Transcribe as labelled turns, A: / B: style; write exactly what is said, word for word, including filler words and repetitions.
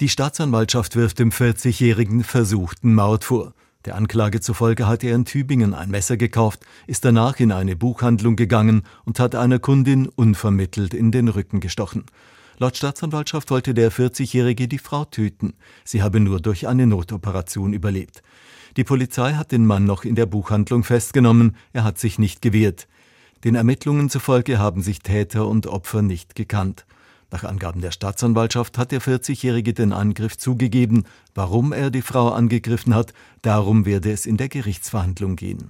A: Die Staatsanwaltschaft wirft dem vierzigjährigen versuchten Mord vor. Der Anklage zufolge hat er in Tübingen ein Messer gekauft, ist danach in eine Buchhandlung gegangen und hat einer Kundin unvermittelt in den Rücken gestochen. Laut Staatsanwaltschaft wollte der vierzigjährige die Frau töten. Sie habe nur durch eine Notoperation überlebt. Die Polizei hat den Mann noch in der Buchhandlung festgenommen. Er hat sich nicht gewehrt. Den Ermittlungen zufolge haben sich Täter und Opfer nicht gekannt. Nach Angaben der Staatsanwaltschaft hat der vierzigjährige den Angriff zugegeben. Warum er die Frau angegriffen hat, darum werde es in der Gerichtsverhandlung gehen.